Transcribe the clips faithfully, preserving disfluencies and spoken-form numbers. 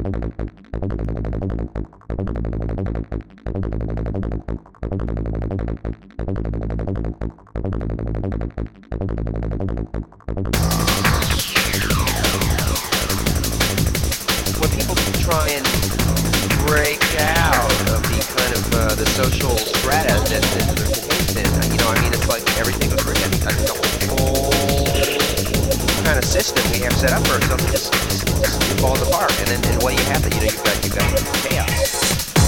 When people try and break out of the kind of uh, the social strata that, that they're contained in, you know, I mean, it's like everything goes very heavy. I mean, the whole kind of system we have set up for ourselves just, just, just falls apart. And then and what do you have? That you know, you've got you've got chaos.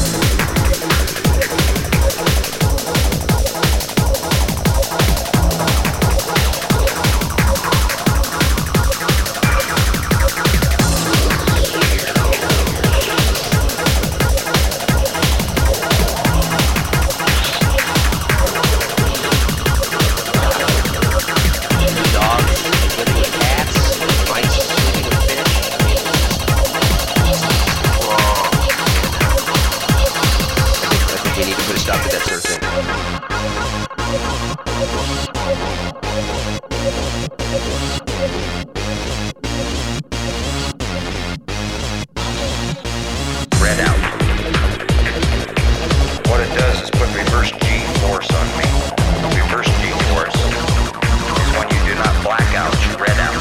Stop to that sort of thing. Red out. What it does is put reverse G-force on me. Reverse G-force is when you do not black out, you red out.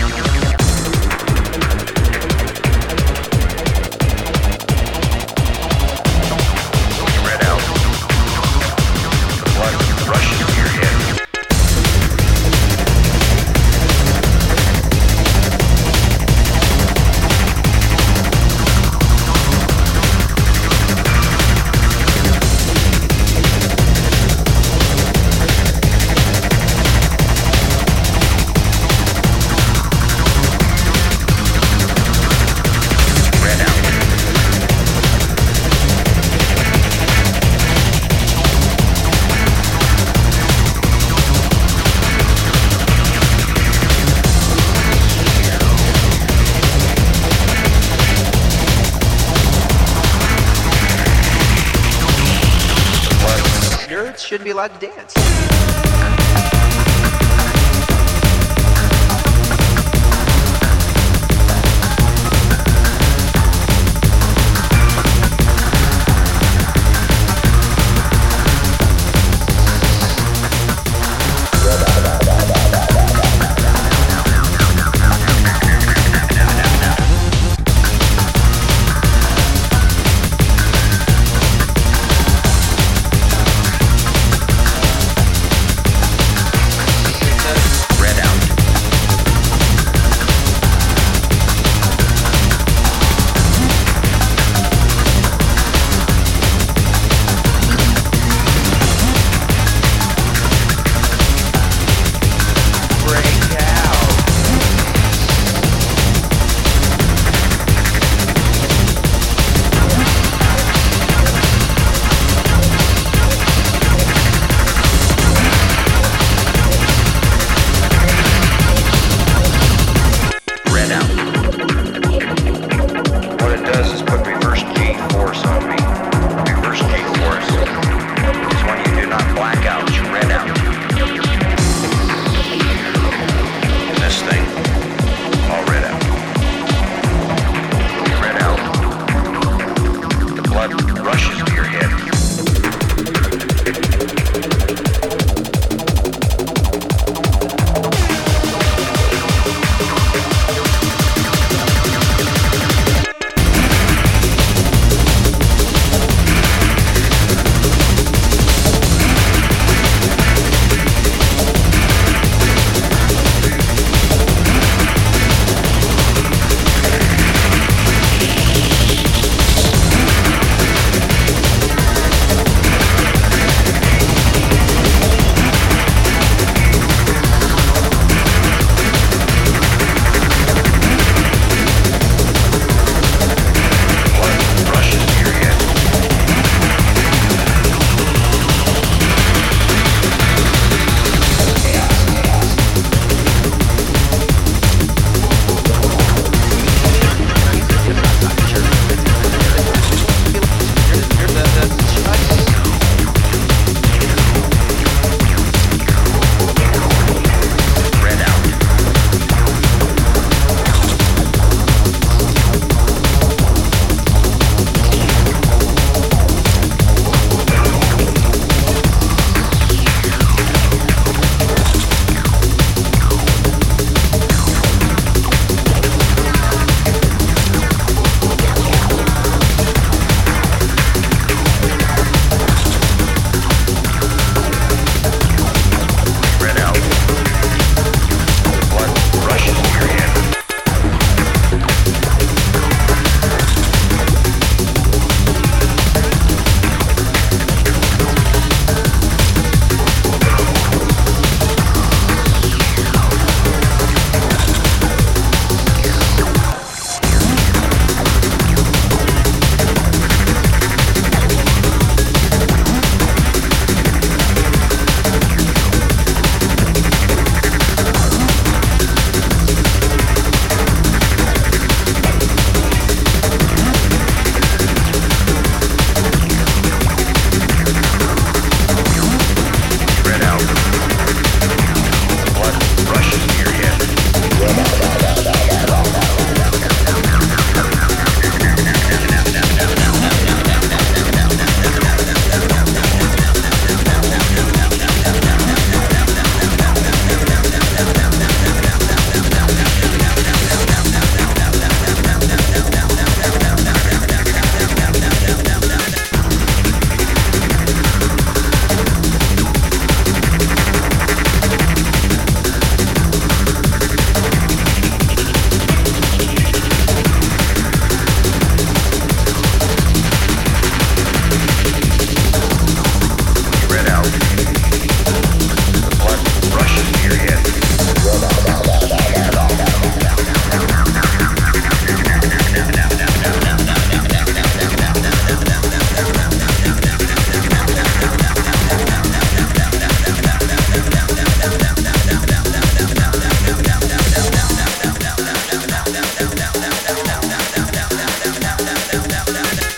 Rushes to your head. Nerds shouldn't be allowed to dance.